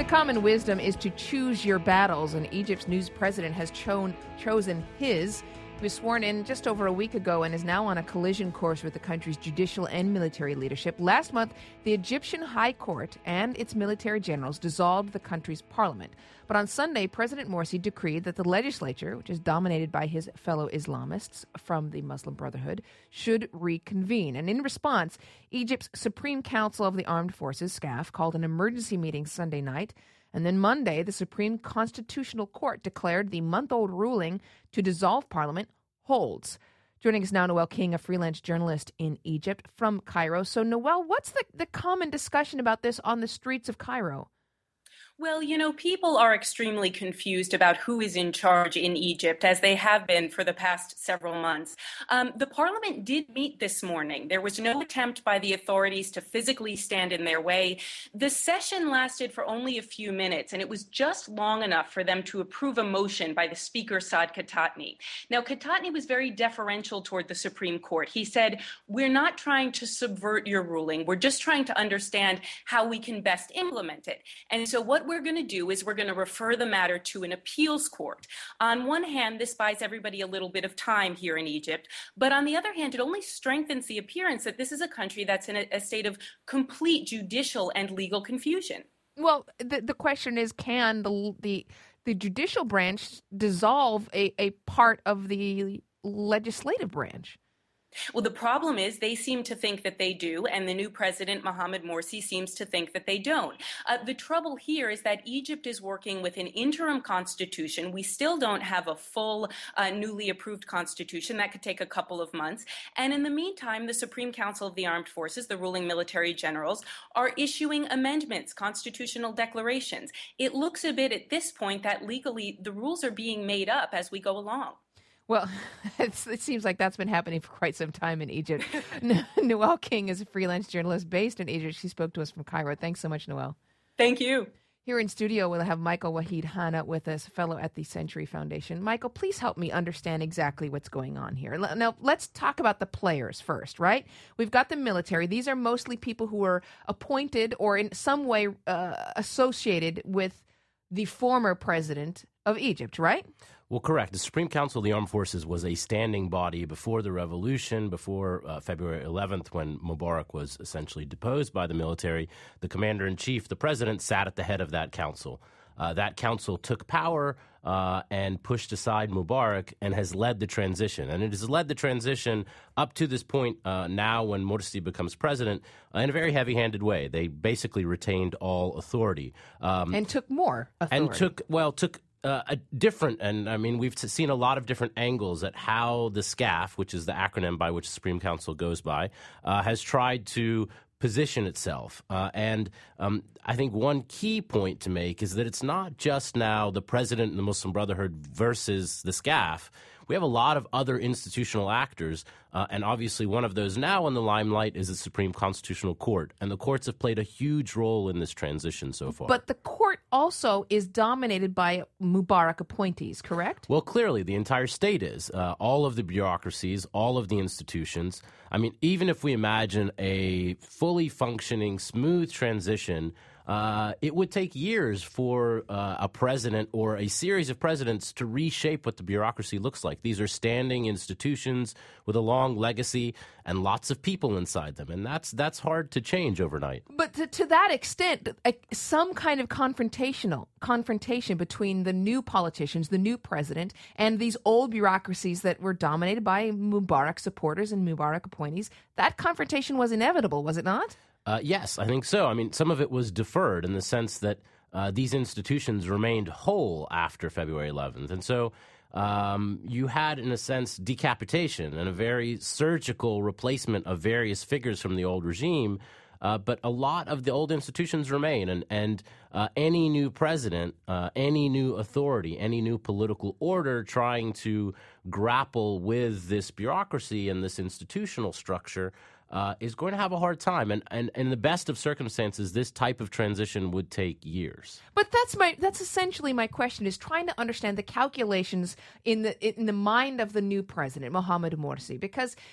common wisdom is to choose your battles, and Egypt's new president has chosen his. He was sworn in just over a week ago and is now on a collision course with the country's judicial and military leadership. Last month, the Egyptian High Court and its military generals dissolved the country's parliament. But on Sunday, President Morsi decreed that the legislature, which is dominated by his fellow Islamists from the Muslim Brotherhood, should reconvene. And in response, Egypt's Supreme Council of the Armed Forces, SCAF, called an emergency meeting Sunday night. And then Monday, the Supreme Constitutional Court declared the month-old ruling to dissolve parliament holds. Joining us now, Noel King, a freelance journalist in Egypt from Cairo. So, Noel, what's the common discussion about this on the streets of Cairo? Well, people are extremely confused about who is in charge in Egypt, as they have been for the past several months. The parliament did meet this morning. There was no attempt by the authorities to physically stand in their way. The session lasted for only a few minutes, and it was just long enough for them to approve a motion by the Speaker, Saad Khatani. Now, Khatani was very deferential toward the Supreme Court. He said, "We're not trying to subvert your ruling. We're just trying to understand how we can best implement it." And so what we're going to do is we're going to refer the matter to an appeals court. On one hand, this buys everybody a little bit of time here in Egypt, but on the other hand, it only strengthens the appearance that this is a country that's in a state of complete judicial and legal confusion. Well, the question is, can the judicial branch dissolve a part of the legislative branch? Well, the problem is they seem to think that they do, and the new president, Mohamed Morsi, seems to think that they don't. The trouble here is that Egypt is working with an interim constitution. We still don't have a full, newly approved constitution. That could take a couple of months. And in the meantime, the Supreme Council of the Armed Forces, the ruling military generals, are issuing amendments, constitutional declarations. It looks a bit at this point that legally the rules are being made up as we go along. Well, it seems like that's been happening for quite some time in Egypt. Noel King is a freelance journalist based in Egypt. She spoke to us from Cairo. Thanks so much, Noel. Thank you. Here in studio, we'll have Michael Wahid Hanna with us, fellow at the Century Foundation. Michael, please help me understand exactly what's going on here. Now, let's talk about the players first, right? We've got the military. These are mostly people who are appointed or in some way associated with the former president of Egypt, right? Well, correct. The Supreme Council of the Armed Forces was a standing body before the revolution, before February 11th, when Mubarak was essentially deposed by the military. The commander-in-chief, the president, sat at the head of that council. That council took power and pushed aside Mubarak and has led the transition. And it has led the transition up to this point now when Morsi becomes president in a very heavy-handed way. They basically retained all authority. And took more authority. And took a different, and I mean, we've seen a lot of different angles at how the SCAF, which is the acronym by which the Supreme Council goes by, has tried to position itself. And I think one key point to make is that it's not just now the president and the Muslim Brotherhood versus the SCAF. We have a lot of other institutional actors, and obviously one of those now in the limelight is the Supreme Constitutional Court, and the courts have played a huge role in this transition so far. But the court also is dominated by Mubarak appointees, correct? Well, clearly, the entire state is. All of the bureaucracies, all of the institutions. I mean, even if we imagine a fully functioning, smooth transition, it would take years for a president or a series of presidents to reshape what the bureaucracy looks like. These are standing institutions with a long legacy and lots of people inside them, and that's hard to change overnight. But to that extent, some kind of confrontation between the new politicians, the new president, and these old bureaucracies that were dominated by Mubarak supporters and Mubarak appointees, that confrontation was inevitable, was it not? Yes, I think so. I mean, some of it was deferred in the sense that these institutions remained whole after February 11th. And so you had, in a sense, decapitation and a very surgical replacement of various figures from the old regime. But a lot of the old institutions remain. And any new president, any new authority, any new political order trying to grapple with this bureaucracy and this institutional structure is going to have a hard time. And in the best of circumstances, this type of transition would take years. But that's essentially my question, is trying to understand the calculations in the mind of the new president, Mohamed Morsi, because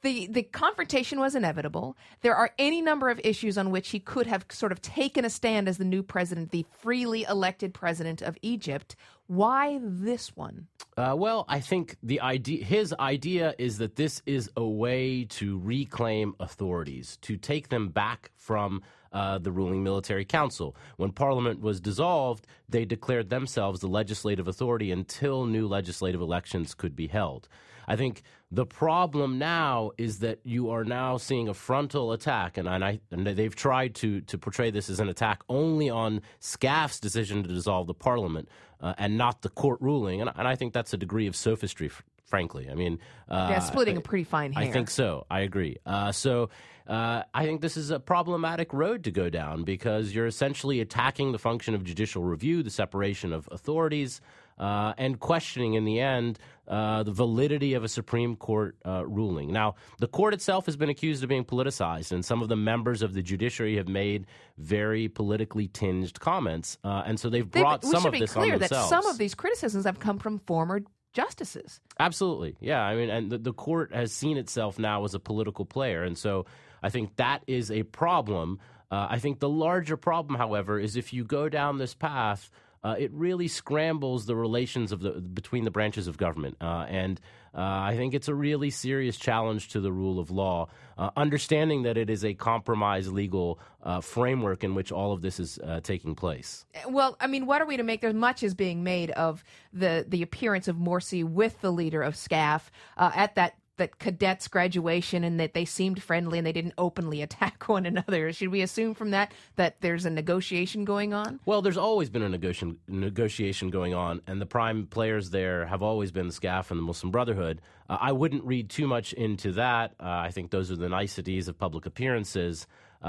the confrontation was inevitable. There are any number of issues on which he could have sort of taken a stand as the new president, the freely elected president of Egypt. Why this one? Well, I think his idea is that this is a way to reclaim authorities, to take them back from the ruling military council. When Parliament was dissolved, they declared themselves the legislative authority until new legislative elections could be held. I think the problem now is that you are now seeing a frontal attack, and they've tried to portray this as an attack only on SCAF's decision to dissolve the parliament and not the court ruling, and I think that's a degree of sophistry, frankly. I mean, splitting a pretty fine hair. I think so. I agree. So I think this is a problematic road to go down because you're essentially attacking the function of judicial review, the separation of authorities, and questioning in the end the validity of a Supreme Court ruling. Now, the court itself has been accused of being politicized, and some of the members of the judiciary have made very politically tinged comments, and so they've brought some of this on themselves. We should be clear that some of these criticisms have come from former justices. Absolutely. Yeah. I mean, and the court has seen itself now as a political player, and so I think that is a problem. I think the larger problem, however, is if you go down this path, it really scrambles the relations between the branches of government. And I think it's a really serious challenge to the rule of law, understanding that it is a compromised legal framework in which all of this is taking place. Well, I mean, what are we to make? There's much is being made of the appearance of Morsi with the leader of SCAF at that cadets' graduation, and that they seemed friendly and they didn't openly attack one another. Should we assume from that there's a negotiation going on? Well, there's always been a negotiation going on, and the prime players there have always been the SCAF and the Muslim Brotherhood. I wouldn't read too much into that. I think those are the niceties of public appearances.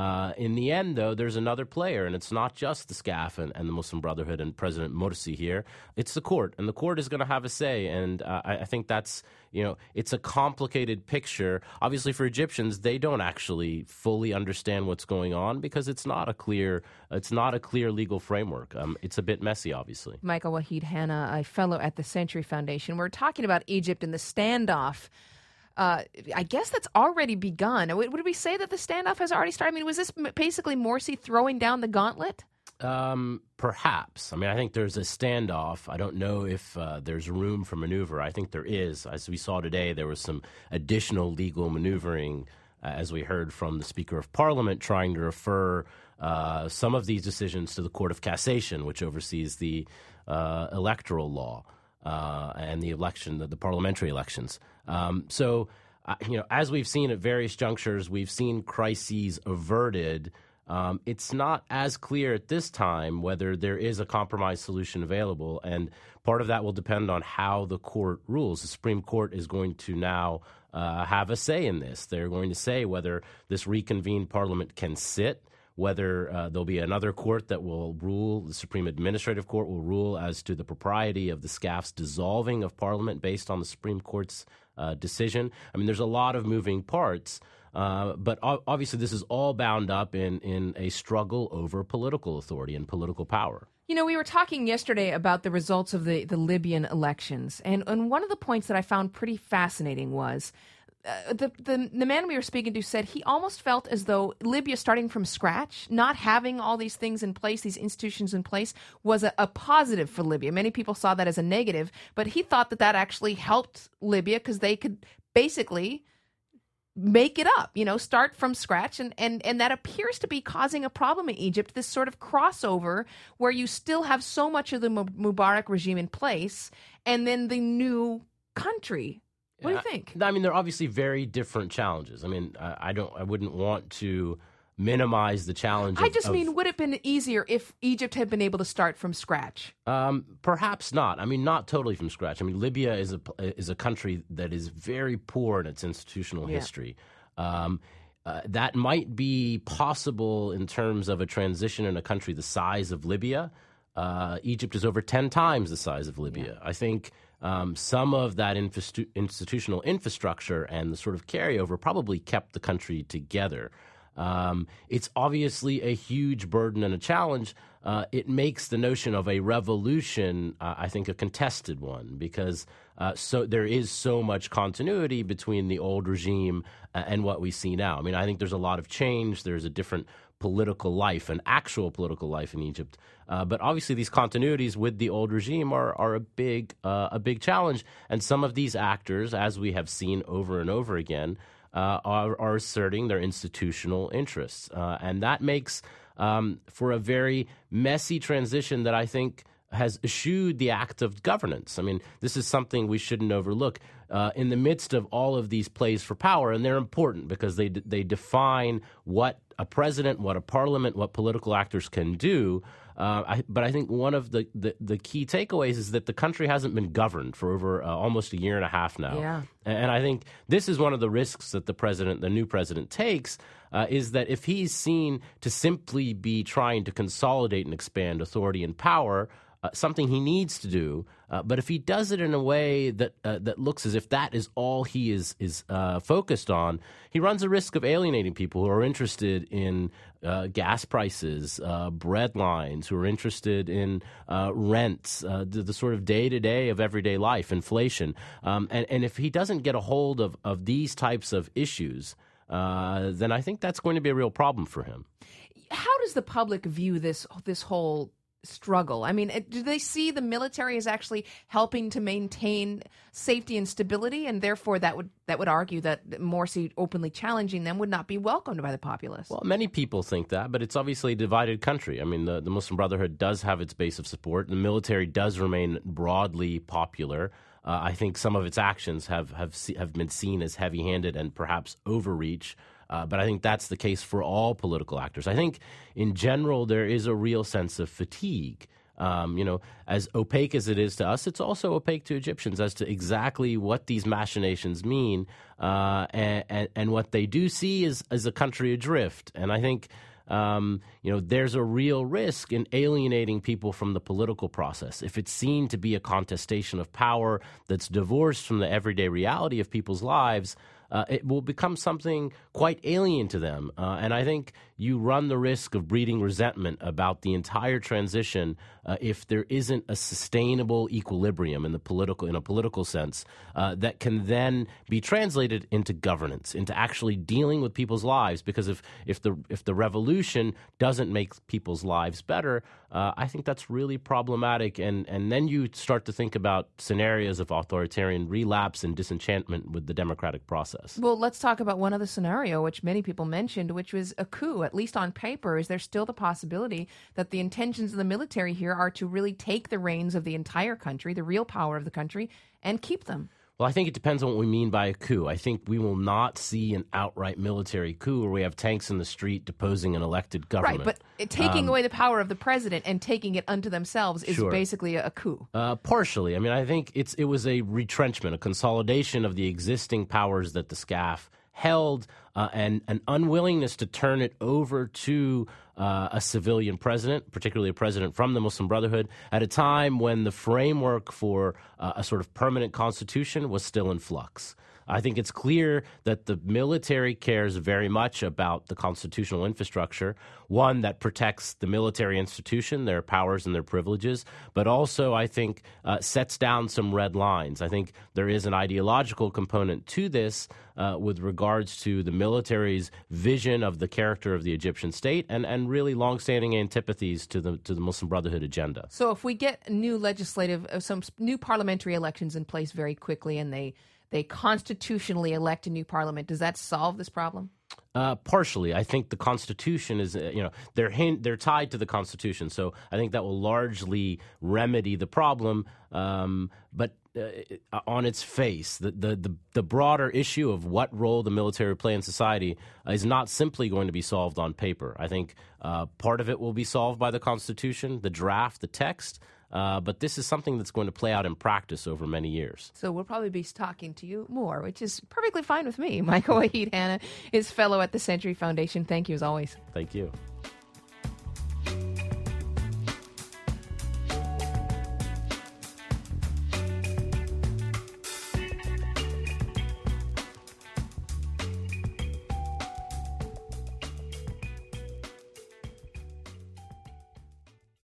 In the end, though, there's another player, and it's not just the SCAF and the Muslim Brotherhood and President Morsi here. It's the court, and the court is going to have a say, and I think that's, it's a complicated picture. Obviously, for Egyptians, they don't actually fully understand what's going on because it's not a clear legal framework. It's a bit messy, obviously. Michael Waheed Hanna, a fellow at the Century Foundation. We're talking about Egypt and the standoff. I guess that's already begun. Would we say that the standoff has already started? I mean, was this basically Morsi throwing down the gauntlet? Perhaps. I mean, I think there's a standoff. I don't know if there's room for maneuver. I think there is. As we saw today, there was some additional legal maneuvering, as we heard from the Speaker of Parliament, trying to refer some of these decisions to the Court of Cassation, which oversees the electoral law and the election, the parliamentary elections. So, as we've seen at various junctures, we've seen crises averted. It's not as clear at this time whether there is a compromise solution available, and part of that will depend on how the court rules. The Supreme Court is going to now have a say in this. They're going to say whether this reconvened parliament can sit, whether there'll be another court that will rule, the Supreme Administrative Court will rule as to the propriety of the SCAF's dissolving of Parliament based on the Supreme Court's decision. I mean, there's a lot of moving parts, but obviously this is all bound up in a struggle over political authority and political power. We were talking yesterday about the results of the Libyan elections, and one of the points that I found pretty fascinating was the man we were speaking to said he almost felt as though Libya starting from scratch, not having all these things in place, these institutions in place, was a positive for Libya. Many people saw that as a negative, but he thought that actually helped Libya because they could basically make it up, start from scratch. And that appears to be causing a problem in Egypt, this sort of crossover where you still have so much of the Mubarak regime in place and then the new country. What do you think? I mean, they're obviously very different challenges. I mean, I wouldn't want to minimize the challenge. I just mean, would it have been easier if Egypt had been able to start from scratch? Perhaps not. I mean, not totally from scratch. I mean, Libya is a country that is very poor in its institutional history. That might be possible in terms of a transition in a country the size of Libya. Egypt is over 10 times the size of Libya. Yeah. I think some of that institutional infrastructure and the sort of carryover probably kept the country together. It's obviously a huge burden and a challenge. It makes the notion of a revolution, I think, a contested one because So there is so much continuity between the old regime and what we see now. I mean, I think there's a lot of change. There's a different political life, an actual political life in Egypt. But obviously, these continuities with the old regime are a big challenge. And some of these actors, as we have seen over and over again, are asserting their institutional interests. And that makes for a very messy transition that I think has eschewed the act of governance. I mean, this is something we shouldn't overlook. In the midst of all of these plays for power, and they're important because they define what a president, what a parliament, what political actors can do. But I think one of the key takeaways is that the country hasn't been governed for over almost a year and a half now. Yeah. And I think this is one of the risks that the new president takes, is that if he's seen to simply be trying to consolidate and expand authority and power, something he needs to do, but if he does it in a way that looks as if that is all he is focused on, he runs a risk of alienating people who are interested in gas prices, bread lines, who are interested in rents, the sort of day-to-day of everyday life, inflation. And if he doesn't get a hold of these types of issues, then I think that's going to be a real problem for him. How does the public view this whole struggle? I mean, do they see the military as actually helping to maintain safety and stability, and therefore that would argue that Morsi openly challenging them would not be welcomed by the populace? Well, many people think that, but it's obviously a divided country. I mean, the Muslim Brotherhood does have its base of support. The military does remain broadly popular. I think some of its actions have been seen as heavy-handed and perhaps overreach. But I think that's the case for all political actors. I think in general there is a real sense of fatigue. As opaque as it is to us, it's also opaque to Egyptians as to exactly what these machinations mean, and what they do see is a country adrift. And I think there's a real risk in alienating people from the political process. If it's seen to be a contestation of power that's divorced from the everyday reality of people's lives, it will become something quite alien to them. And I think you run the risk of breeding resentment about the entire transition if there isn't a sustainable equilibrium in a political sense that can then be translated into governance, into actually dealing with people's lives. Because if the revolution doesn't make people's lives better, I think that's really problematic. And then you start to think about scenarios of authoritarian relapse and disenchantment with the democratic process. Well, let's talk about one other scenario, which many people mentioned, which was a coup, at least on paper. Is there still the possibility that the intentions of the military here are to really take the reins of the entire country, the real power of the country, and keep them? Well, I think it depends on what we mean by a coup. I think we will not see an outright military coup where we have tanks in the street deposing an elected government. Right, but taking away the power of the president and taking it unto themselves is Sure. basically a coup. Partially. I mean, I think it was a retrenchment, a consolidation of the existing powers that the SCAF held, and an unwillingness to turn it over to a civilian president, particularly a president from the Muslim Brotherhood, at a time when the framework for a sort of permanent constitution was still in flux. I think it's clear that the military cares very much about the constitutional infrastructure, one that protects the military institution, their powers and their privileges, but also, I think, sets down some red lines. I think there is an ideological component to this with regards to the military's vision of the character of the Egyptian state and really longstanding antipathies to the Muslim Brotherhood agenda. So if we get some new parliamentary elections in place very quickly and they constitutionally elect a new parliament, does that solve this problem? Partially. I think the Constitution is, they're tied to the Constitution. So I think that will largely remedy the problem. But on its face, the broader issue of what role the military will play in society is not simply going to be solved on paper. I think part of it will be solved by the Constitution, the draft, the text. But this is something that's going to play out in practice over many years. So we'll probably be talking to you more, which is perfectly fine with me. Michael Waheed Hanna is fellow at the Century Foundation. Thank you as always. Thank you.